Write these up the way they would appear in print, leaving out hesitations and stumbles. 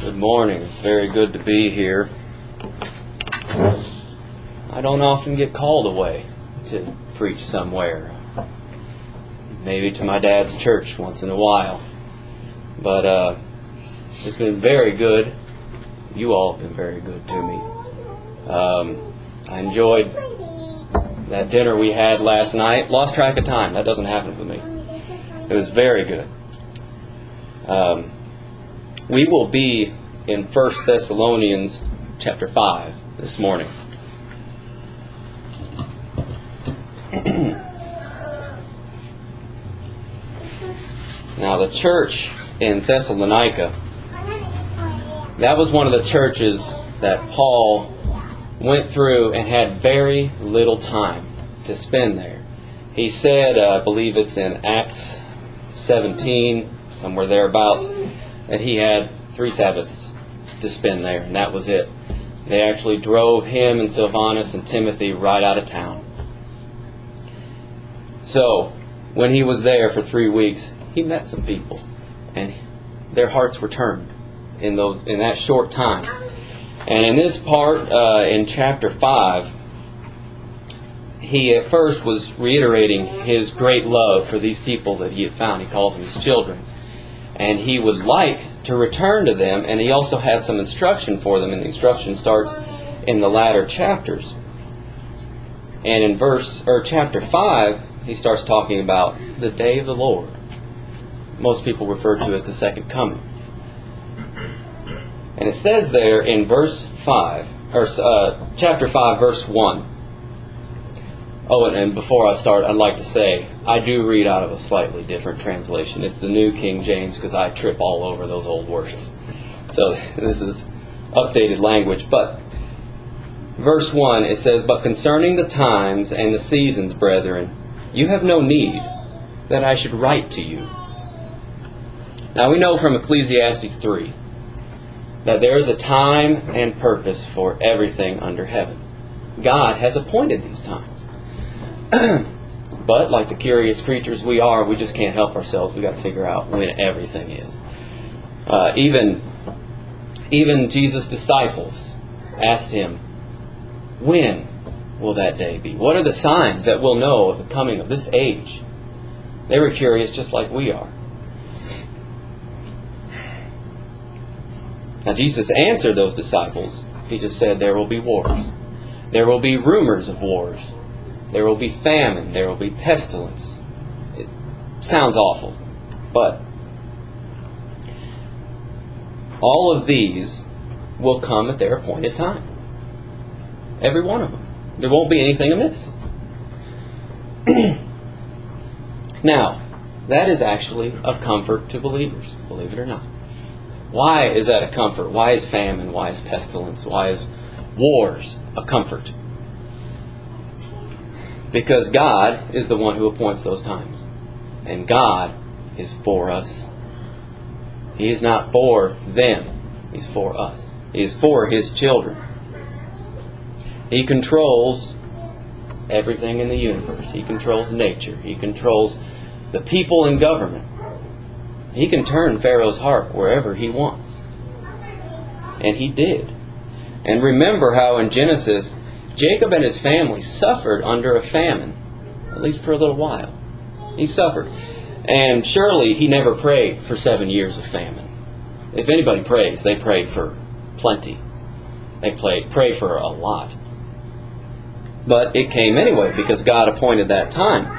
Good morning. It's very good to be here. I don't often get called away to preach somewhere. Maybe to my dad's church once in a while. But it's been very good. You all have been very good to me. I enjoyed that dinner we had last night. Lost track of time. That doesn't happen with me. It was very good. We will be in 1 Thessalonians chapter 5 this morning. Now, the church in Thessalonica, that was one of the churches that Paul went through and had very little time to spend there. He said, I believe it's in Acts 17, somewhere thereabouts, that he had 3 Sabbaths to spend there, and that was it. They actually drove him and Silvanus and Timothy right out of town. So, when he was there for 3 weeks, he met some people, and their hearts were turned in that short time. And in this part, in chapter 5, he at first was reiterating his great love for these people that he had found. He calls them his children. And he would like to return to them, and he also had some instruction for them, and the instruction starts in the latter chapters. And in chapter 5, he starts talking about the day of the Lord. Most people refer to it as the second coming. And it says there in chapter 5, verse 1. Oh, and before I start, I'd like to say, I do read out of a slightly different translation. It's the New King James, because I trip all over those old words. So this is updated language. But verse 1, it says, "But concerning the times and the seasons, brethren, you have no need that I should write to you." Now we know from Ecclesiastes 3 that there is a time and purpose for everything under heaven. God has appointed these times. But like the curious creatures we are, we just can't help ourselves. We've got to figure out when everything is. Even Jesus' disciples asked him, when will that day be? What are the signs that we'll know of the coming of this age? They were curious just like we are. Now Jesus answered those disciples. He just said there will be wars. There will be rumors of wars. There will be famine. There will be pestilence. It sounds awful. But all of these will come at their appointed time. Every one of them. There won't be anything amiss. Now, that is actually a comfort to believers, believe it or not. Why is that a comfort? Why is famine? Why is pestilence? Why is wars a comfort? Because God is the one who appoints those times. And God is for us. He is not for them. He's for us. He is for His children. He controls everything in the universe. He controls nature. He controls the people in government. He can turn Pharaoh's heart wherever He wants. And He did. And remember how in Genesis, Jacob and his family suffered under a famine, at least for a little while. He suffered. And surely he never prayed for 7 years of famine. If anybody prays, they pray for plenty. They pray for a lot. But it came anyway because God appointed that time.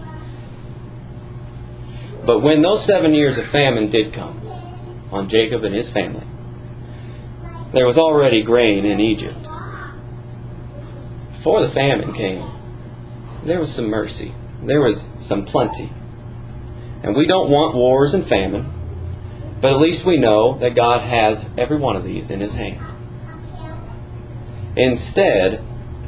But when those 7 years of famine did come on Jacob and his family, there was already grain in Egypt. Before the famine came, there was some mercy. There was some plenty. And we don't want wars and famine, but at least we know that God has every one of these in His hand. Instead,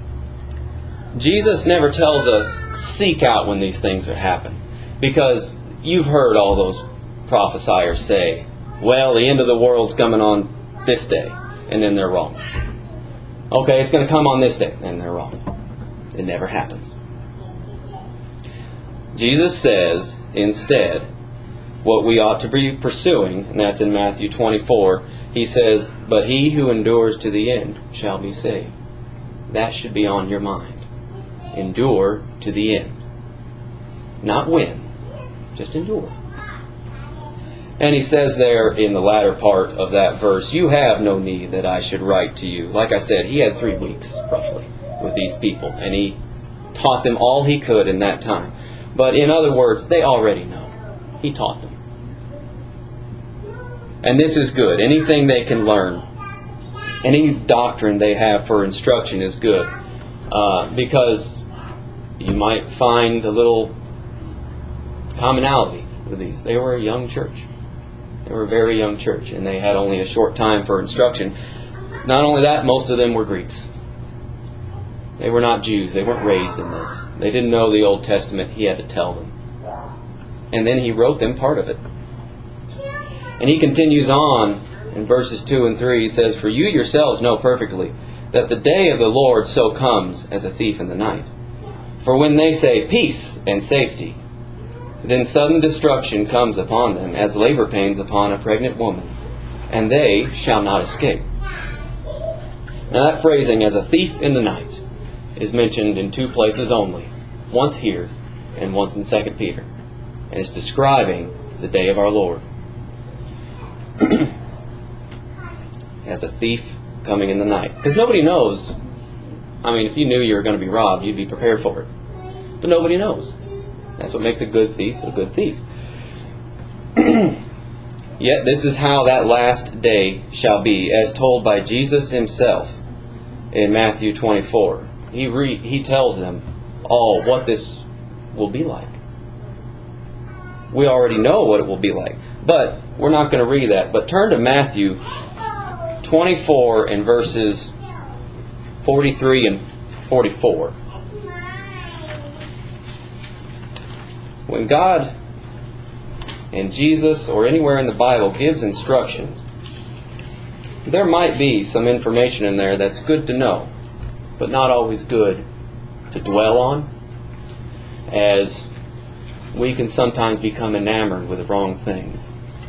Jesus never tells us, seek out when these things happen. Because you've heard all those prophesiers say, well, the end of the world's coming on this day, and then they're wrong. Okay, it's going to come on this day, and they're wrong. It never happens. Jesus says, instead, what we ought to be pursuing, and that's in Matthew 24, he says, "But he who endures to the end shall be saved." That should be on your mind. Endure to the end. Not win, just endure. And he says there in the latter part of that verse, "You have no need that I should write to you." Like I said, he had 3 weeks, roughly, with these people, and he taught them all he could in that time. But in other words, they already know. He taught them. And this is good. Anything they can learn, any doctrine they have for instruction is good. Because you might find a little commonality with these. They were a young church. They were a very young church, and they had only a short time for instruction. Not only that, most of them were Greeks. They were not Jews. They weren't raised in this. They didn't know the Old Testament. He had to tell them. And then he wrote them part of it. And he continues on in verses 2 and 3. He says, "For you yourselves know perfectly that the day of the Lord so comes as a thief in the night. For when they say peace and safety, then sudden destruction comes upon them as labor pains upon a pregnant woman, and they shall not escape." Now that phrasing, "as a thief in the night," is mentioned in 2 places only. Once here and once in 2 Peter. And it's describing the day of our Lord. As a thief coming in the night. Because nobody knows. I mean, if you knew you were going to be robbed, you'd be prepared for it. But nobody knows. That's what makes a good thief a good thief. Yet this is how that last day shall be, as told by Jesus himself in Matthew 24. He tells them all what this will be like. We already know what it will be like. But we're not going to read that. But turn to Matthew 24 and verses 43 and 44. When God and Jesus or anywhere in the Bible gives instruction, there might be some information in there that's good to know, but not always good to dwell on, as we can sometimes become enamored with the wrong things.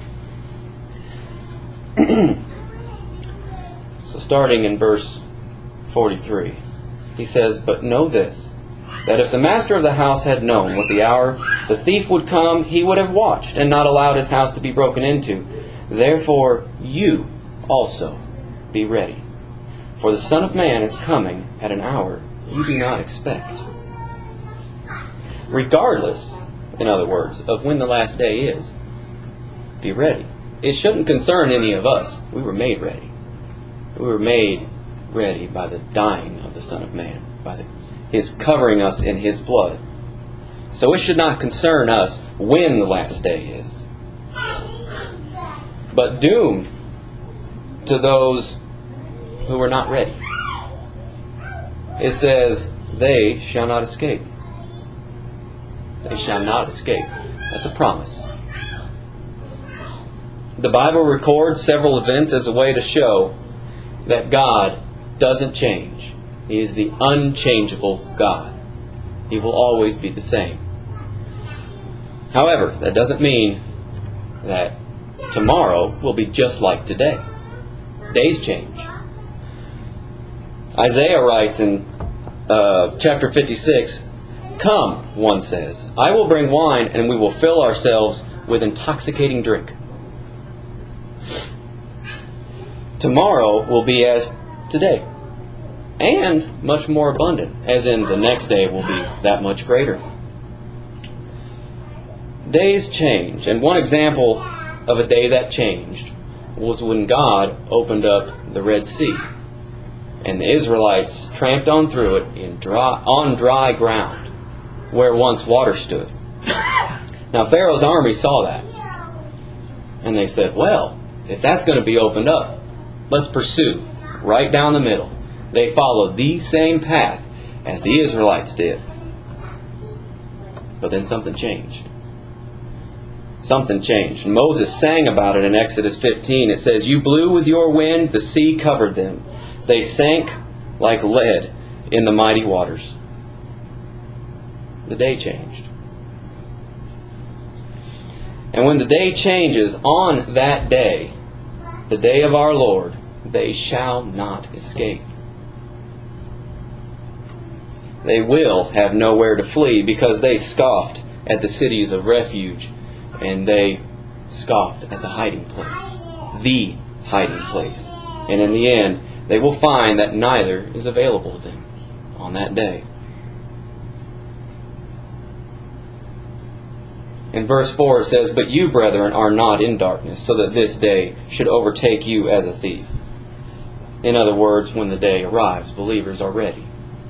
So starting in verse 43, he says, "But know this, that if the master of the house had known what the hour the thief would come, he would have watched and not allowed his house to be broken into. Therefore you also be ready. For the Son of Man is coming at an hour you do not expect." Regardless, in other words, of when the last day is, be ready. It shouldn't concern any of us. We were made ready. We were made ready by the dying of the Son of Man, by His covering us in His blood. So it should not concern us when the last day is. But doom to those who are not ready. It says, they shall not escape. They shall not escape. That's a promise. The Bible records several events as a way to show that God doesn't change. He is the unchangeable God. He will always be the same. However, that doesn't mean that tomorrow will be just like today. Days change. Isaiah writes in chapter 56, "Come," one says, "I will bring wine, and we will fill ourselves with intoxicating drink." Tomorrow will be as today, and much more abundant, as in the next day will be that much greater. Days change, and one example of a day that changed was when God opened up the Red Sea, and the Israelites tramped on through it on dry ground, where once water stood. Now Pharaoh's army saw that, and they said, well, if that's going to be opened up, let's pursue right down the middle. They followed the same path as the Israelites did. But then something changed. Something changed. And Moses sang about it in Exodus 15. It says, "You blew with your wind, the sea covered them. They sank like lead in the mighty waters." The day changed. And when the day changes, on that day, the day of our Lord, they shall not escape. They will have nowhere to flee because they scoffed at the cities of refuge, and they scoffed at the hiding place. The hiding place. And in the end, they will find that neither is available to them on that day. In verse 4 it says, "But you, brethren, are not in darkness, so that this day should overtake you as a thief." In other words, when the day arrives, believers are ready.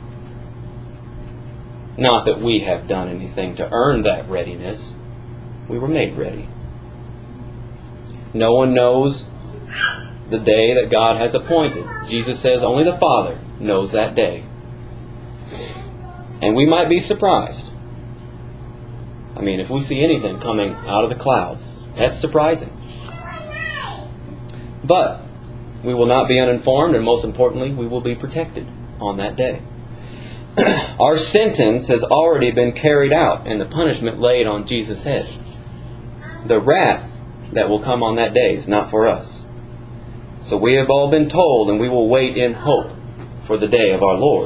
Not that we have done anything to earn that readiness. We were made ready. No one knows the day that God has appointed. Jesus says only the Father knows that day. And we might be surprised. I mean, if we see anything coming out of the clouds, that's surprising. But we will not be uninformed, and most importantly, we will be protected on that day. Our sentence has already been carried out, and the punishment laid on Jesus' head. The wrath that will come on that day is not for us. So we have all been told, and we will wait in hope for the day of our Lord.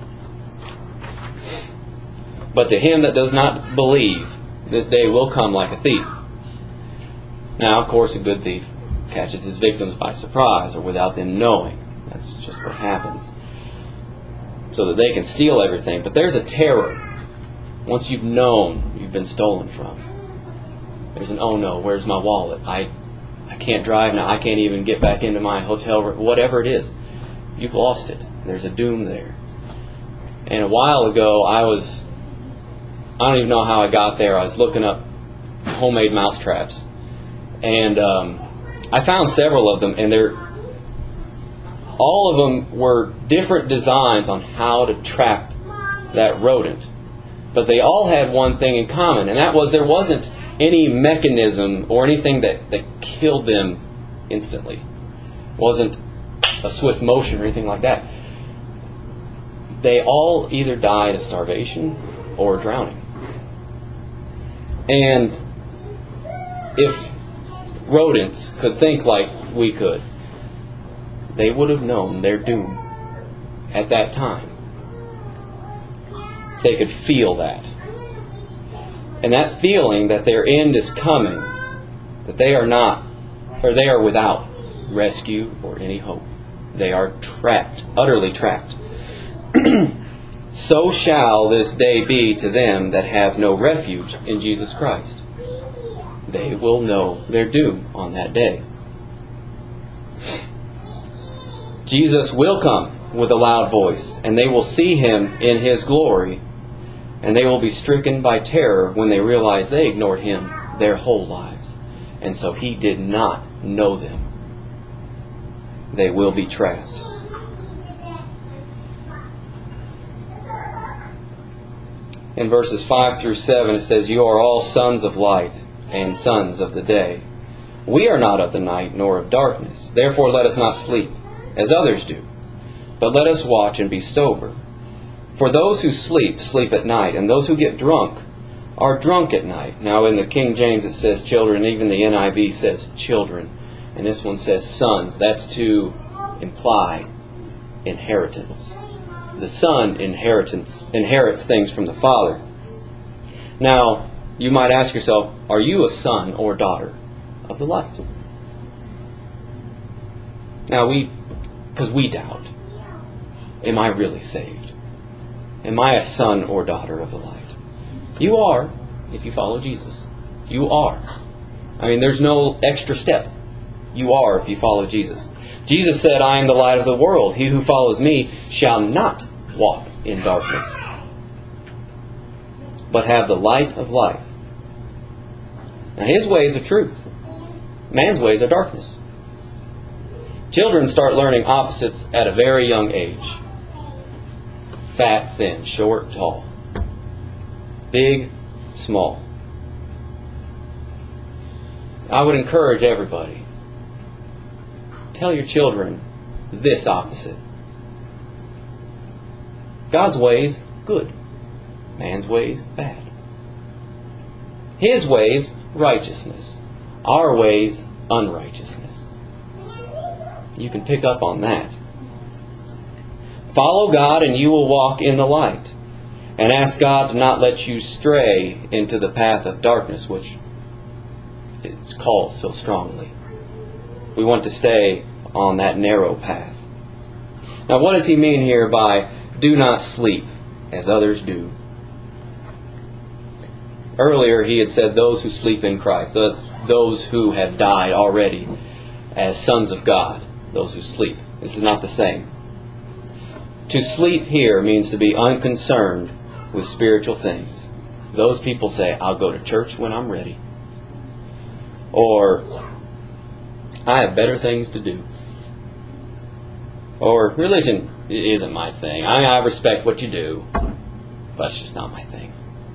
But to him that does not believe, this day will come like a thief. Now, of course, a good thief catches his victims by surprise or without them knowing. That's just what happens. So that they can steal everything. But there's a terror. Once you've known you've been stolen from. There's an, oh no, where's my wallet? I can't drive now. I can't even get back into my hotel room. Whatever it is. You've lost it. There's a doom there. And a while ago, I don't even know how I got there. I was looking up homemade mouse traps. And I found several of them, and all of them were different designs on how to trap that rodent. But they all had one thing in common, and that was there wasn't any mechanism or anything that killed them instantly. It wasn't a swift motion or anything like that. They all either died of starvation or drowning. And if rodents could think like we could, they would have known their doom at that time. They could feel that. And that feeling that their end is coming, that they are not, or they are without rescue or any hope. They are trapped, utterly trapped. So shall this day be to them that have no refuge in Jesus Christ. They will know their doom on that day. Jesus will come with a loud voice, and they will see Him in His glory, and they will be stricken by terror when they realize they ignored Him their whole lives, and so He did not know them. They will be trapped. In verses 5 through 7 it says, "You are all sons of light and sons of the day. We are not of the night nor of darkness. Therefore let us not sleep, as others do, but let us watch and be sober. For those who sleep, sleep at night, and those who get drunk are drunk at night." Now in the King James it says children, even the NIV says children, and this one says sons. That's to imply inheritance. The son inherits things from the father. Now, you might ask yourself, are you a son or daughter of the light? Now, because we doubt. Am I really saved? Am I a son or daughter of the light? You are, if you follow Jesus. You are. I mean, there's no extra step. You are if you follow Jesus. Jesus said, "I am the light of the world. He who follows me shall not walk in darkness, but have the light of life." Now, His ways are truth. Man's ways are darkness. Children start learning opposites at a very young age. Fat, thin, short, tall. Big, small. I would encourage everybody, tell your children this opposite. God's ways, good. Man's ways, bad. His ways righteousness. Our ways, unrighteousness. You can pick up on that. Follow God and you will walk in the light. And ask God to not let you stray into the path of darkness, which is called so strongly. We want to stay on that narrow path. Now, what does he mean here by do not sleep as others do? Earlier he had said those who sleep in Christ. That's those who have died already as sons of God. Those who sleep. This is not the same. To sleep here means to be unconcerned with spiritual things. Those people say, I'll go to church when I'm ready. Or, I have better things to do. Or, religion isn't my thing. I respect what you do, but it's just not my thing.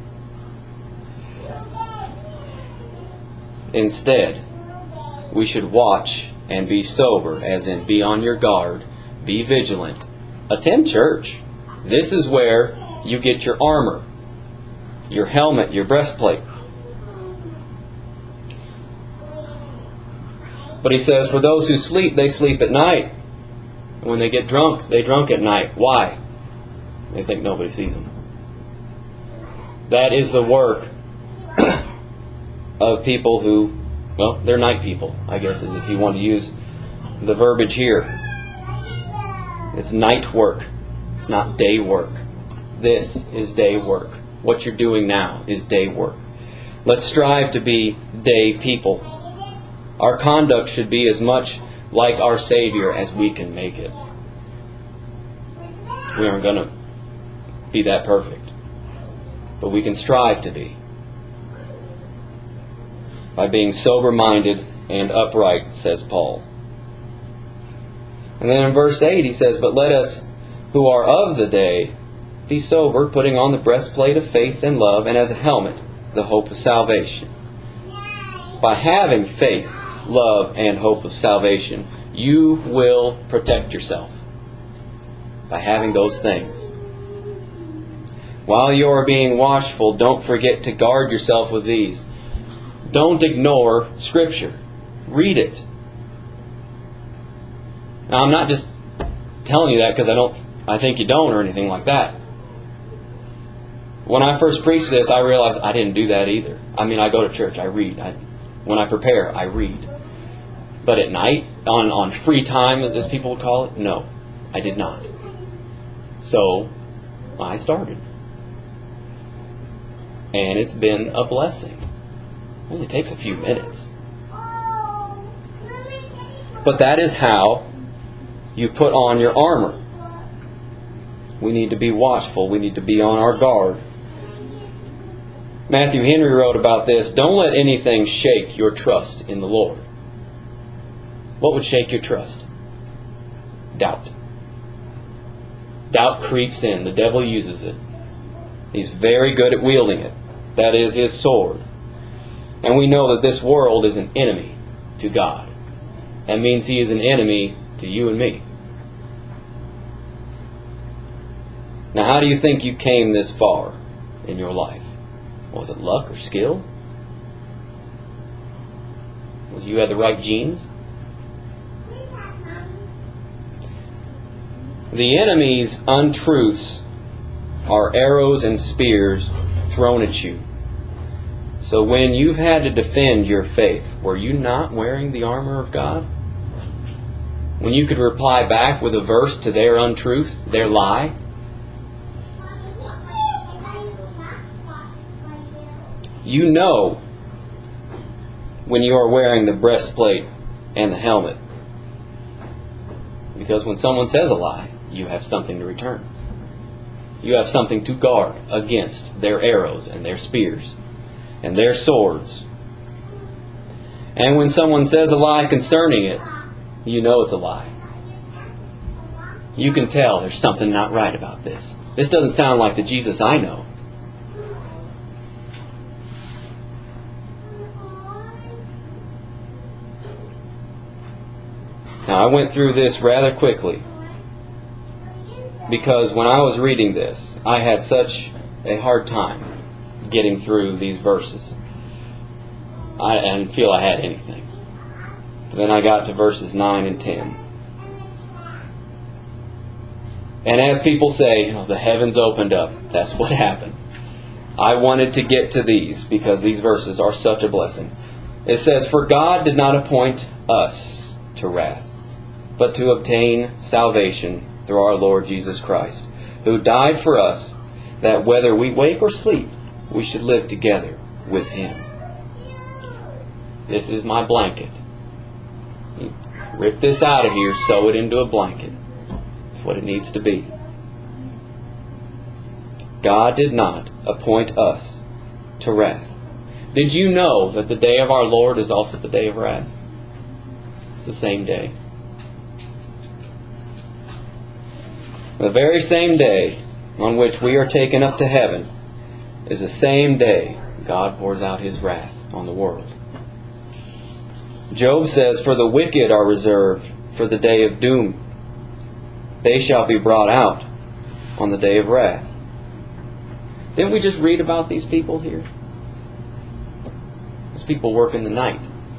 Instead, we should watch and be sober, as in be on your guard, be vigilant. Attend church. This is where you get your armor, your helmet, your breastplate. But he says, for those who sleep, they sleep at night. And when they get drunk, they drunk at night. Why? They think nobody sees them. That is the work of people who, well, they're night people, I guess, if you want to use the verbiage here. It's night work. It's not day work. This is day work. What you're doing now is day work. Let's strive to be day people. Our conduct should be as much like our Savior as we can make it. We aren't going to be that perfect, but we can strive to be. By being sober-minded and upright, says Paul. And then in verse 8 he says, but let us who are of the day be sober, putting on the breastplate of faith and love, and as a helmet, the hope of salvation. By having faith, love, and hope of salvation, you will protect yourself. By having those things. While you are being watchful, don't forget to guard yourself with these. Don't ignore Scripture. Read it. Now, I'm not just telling you that because I think you don't or anything like that. When I first preached this, I realized I didn't do that either. I mean, I go to church, I read. When I prepare, I read. But at night, on free time, as people would call it, no, I did not. So, I started. And it's been a blessing. It only takes a few minutes. But that is how you put on your armor. We need to be watchful. We need to be on our guard. Matthew Henry wrote about this, don't let anything shake your trust in the Lord. What would shake your trust? Doubt. Doubt creeps in. The devil uses it. He's very good at wielding it. That is his sword. And we know that this world is an enemy to God. That means he is an enemy to you and me. Now, how do you think you came this far in your life? Was it luck or skill? Was you had the right genes? The enemy's untruths are arrows and spears thrown at you. So when you've had to defend your faith, were you not wearing the armor of God? When you could reply back with a verse to their untruth, their lie? You know when you are wearing the breastplate and the helmet. Because when someone says a lie, you have something to return. You have something to guard against their arrows and their spears and their swords. And when someone says a lie concerning it, you know it's a lie. You can tell there's something not right about this. This doesn't sound like the Jesus I know. Now, I went through this rather quickly because when I was reading this, I had such a hard time getting through these verses. I didn't feel I had anything. But then I got to verses 9 and 10. And as people say, the heavens opened up. That's what happened. I wanted to get to these because these verses are such a blessing. It says, "For God did not appoint us to wrath, but to obtain salvation through our Lord Jesus Christ, who died for us, that whether we wake or sleep, we should live together with Him." This is my blanket. You rip this out of here, sew it into a blanket. That's what it needs to be. God did not appoint us to wrath. Did you know that the day of our Lord is also the day of wrath? It's the same day. The very same day on which we are taken up to heaven is the same day God pours out His wrath on the world. Job says, "For the wicked are reserved for the day of doom. They shall be brought out on the day of wrath." Didn't we just read about these people here? These people work in the night.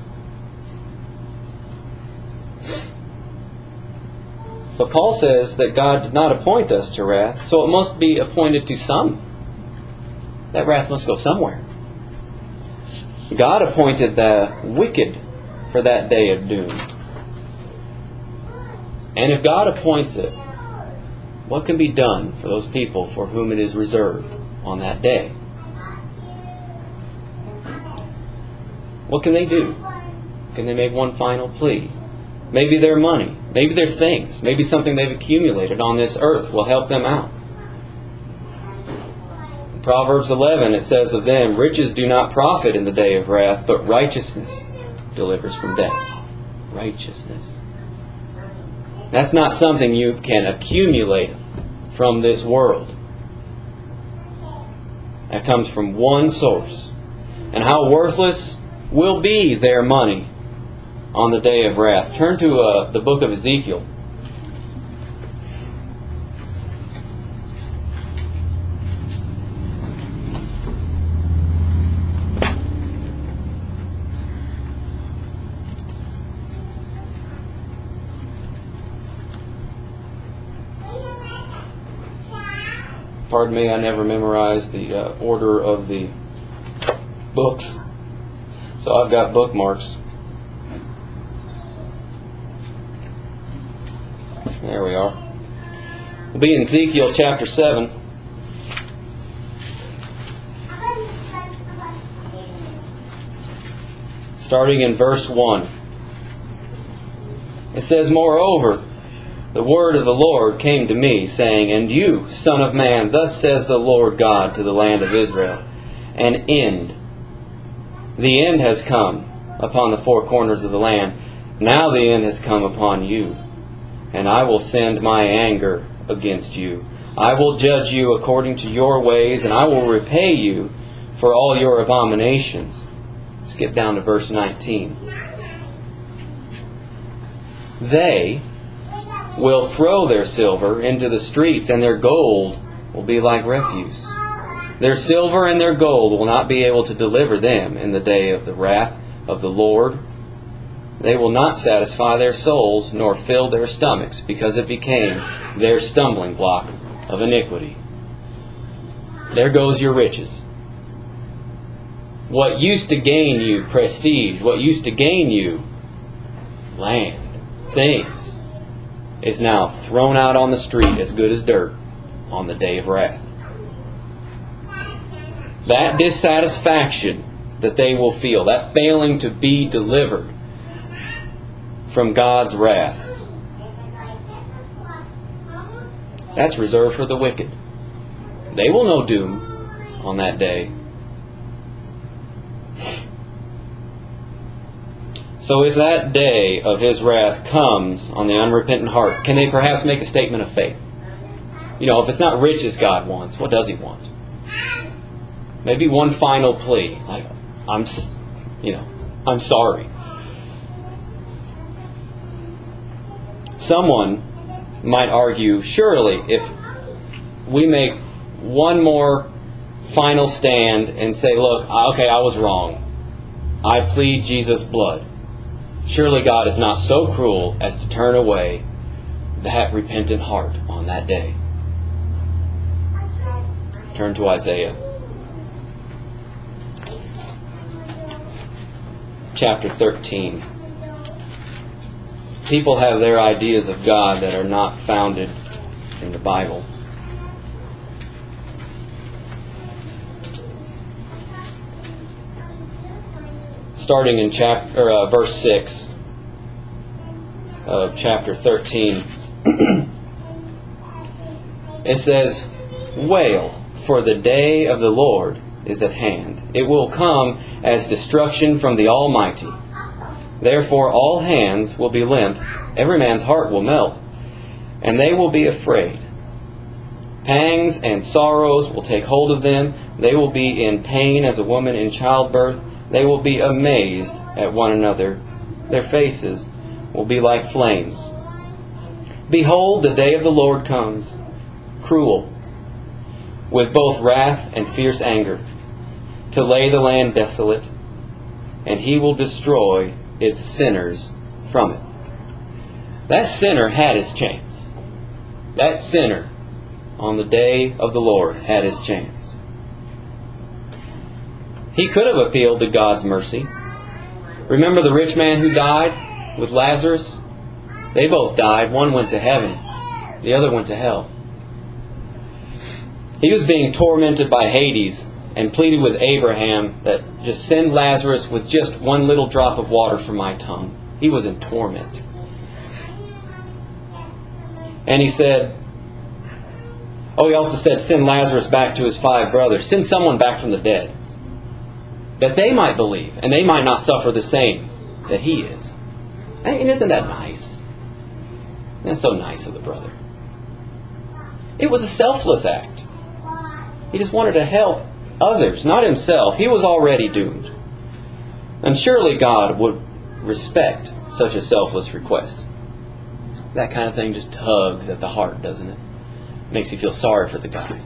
But Paul says that God did not appoint us to wrath, so it must be appointed to some. That wrath must go somewhere. God appointed the wicked for that day of doom. And if God appoints it, what can be done for those people for whom it is reserved on that day? What can they do? Can they make one final plea? Maybe their money, maybe their things, maybe something they've accumulated on this earth will help them out. In Proverbs 11 it says of them, "Riches do not profit in the day of wrath, but righteousness delivers from death." Righteousness. That's not something you can accumulate from this world. That comes from one source. And how worthless will be their money on the day of wrath. Turn to the book of Ezekiel. Pardon me, I never memorized the order of the books. So I've got bookmarks. There we are. We'll be in Ezekiel chapter 7. Starting in verse 1. It says, "Moreover, the word of the Lord came to me, saying, And you, son of man, thus says the Lord God to the land of Israel, An end. The end has come upon the four corners of the land. Now the end has come upon you. And I will send my anger against you. I will judge you according to your ways, and I will repay you for all your abominations." Skip down to verse 19. "They will throw their silver into the streets, and their gold will be like refuse. Their silver and their gold will not be able to deliver them in the day of the wrath of the Lord. They will not satisfy their souls, nor fill their stomachs, because it became their stumbling block of iniquity." There goes your riches. What used to gain you prestige, what used to gain you land, things, is now thrown out on the street as good as dirt on the day of wrath. That dissatisfaction that they will feel, that failing to be delivered from God's wrath, that's reserved for the wicked. They will know doom on that day. So if that day of His wrath comes on the unrepentant heart, can they perhaps make a statement of faith? If it's not riches God wants, what does He want? Maybe one final plea, like, I'm sorry. Someone might argue, surely if we make one more final stand and say, look, okay, I was wrong. I plead Jesus' blood. Surely God is not so cruel as to turn away that repentant heart on that day. Turn to Isaiah. Chapter 13. People have their ideas of God that are not founded in the Bible. Starting in verse 6 of chapter 13, it says, "Wail, for the day of the Lord is at hand. It will come as destruction from the Almighty. Therefore all hands will be limp, every man's heart will melt, and they will be afraid. Pangs and sorrows will take hold of them. They will be in pain as a woman in childbirth. They will be amazed at one another. Their faces will be like flames. Behold, the day of the Lord comes, cruel, with both wrath and fierce anger, to lay the land desolate, and He will destroy its sinners from it." That sinner had his chance. That sinner on the day of the Lord had his chance. He could have appealed to God's mercy. Remember the rich man who died with Lazarus? They both died. One went to heaven. The other went to hell. He was being tormented by Hades and pleaded with Abraham that just send Lazarus with just one little drop of water from my tongue. He was in torment. And he said, he also said, send Lazarus back to his 5 brothers. Send someone back from the dead, that they might believe, and they might not suffer the same that he is. I mean, isn't that nice? That's so nice of the brother. It was a selfless act. He just wanted to help others, not himself. He was already doomed. And surely God would respect such a selfless request. That kind of thing just tugs at the heart, doesn't it? Makes you feel sorry for the guy.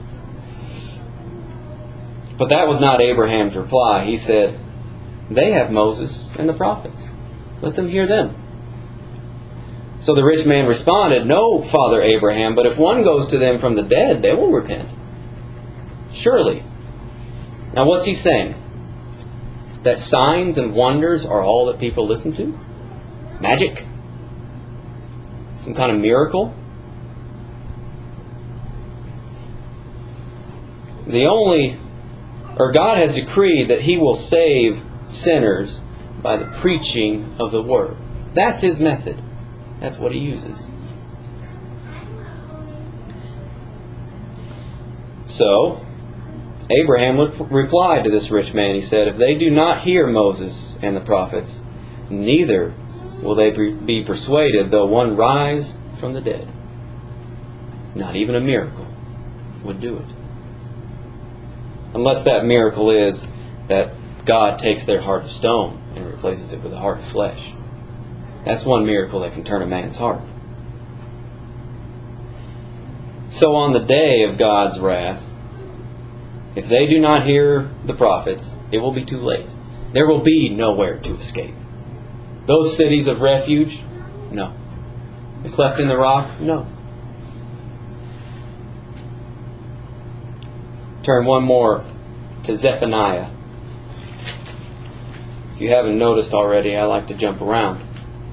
But that was not Abraham's reply. He said, they have Moses and the prophets. Let them hear them. So the rich man responded, no, Father Abraham, but if one goes to them from the dead, they will repent. Surely. Now what's he saying? That signs and wonders are all that people listen to? Magic? Some kind of miracle? God has decreed that He will save sinners by the preaching of the Word. That's His method. That's what He uses. So, Abraham replied to this rich man. He said, if they do not hear Moses and the prophets, neither will they be persuaded though one rise from the dead. Not even a miracle would do it. Unless that miracle is that God takes their heart of stone and replaces it with a heart of flesh. That's one miracle that can turn a man's heart. So on the day of God's wrath, if they do not hear the prophets, it will be too late. There will be nowhere to escape. Those cities of refuge? No. The cleft in the rock? No. Turn one more to Zephaniah. If you haven't noticed already, I like to jump around.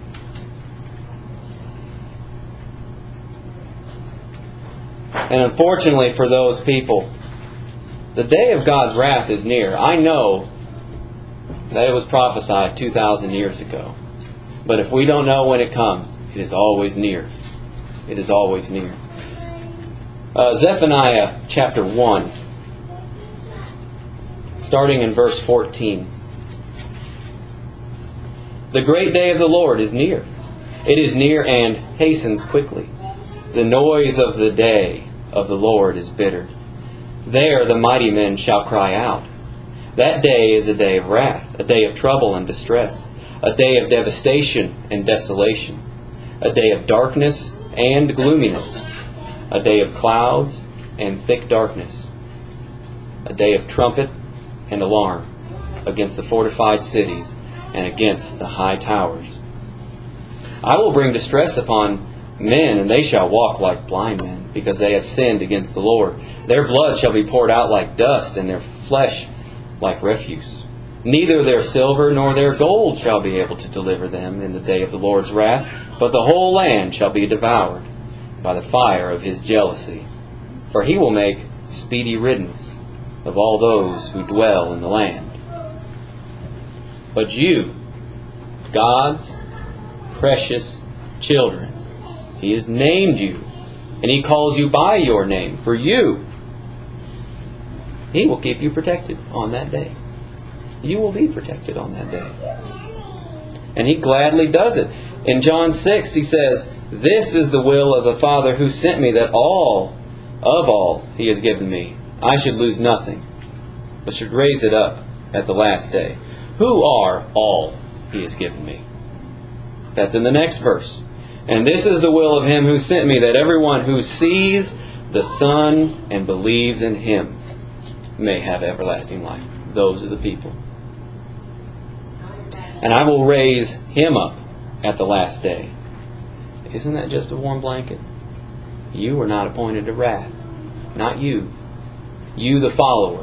And unfortunately for those people, the day of God's wrath is near. I know that it was prophesied 2,000 years ago. But if we don't know when it comes, it is always near. It is always near. Zephaniah chapter 1. Starting in verse 14. The great day of the Lord is near. It is near and hastens quickly. The noise of the day of the Lord is bitter. There the mighty men shall cry out. That day is a day of wrath, a day of trouble and distress, a day of devastation and desolation, a day of darkness and gloominess, a day of clouds and thick darkness, a day of trumpet and alarm, against the fortified cities and against the high towers. I will bring distress upon men, and they shall walk like blind men, because they have sinned against the Lord. Their blood shall be poured out like dust, and their flesh like refuse. Neither their silver nor their gold shall be able to deliver them in the day of the Lord's wrath, but the whole land shall be devoured by the fire of His jealousy. For He will make speedy riddance of all those who dwell in the land. But you, God's precious children, He has named you, and He calls you by your name. For you, He will keep you protected on that day. You will be protected on that day. And He gladly does it. In John 6, He says, "This is the will of the Father who sent me, that all He has given me, I should lose nothing, but should raise it up at the last day." Who are all He has given me? That's in the next verse. "And this is the will of Him who sent me, that everyone who sees the Son and believes in Him may have everlasting life." Those are the people. "And I will raise him up at the last day." Isn't that just a warm blanket? You were not appointed to wrath. Not you. You, the follower.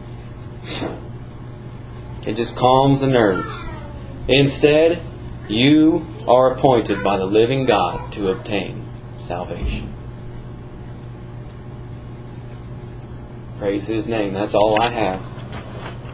It just calms the nerves. Instead, you are appointed by the living God to obtain salvation. Praise His name. That's all I have.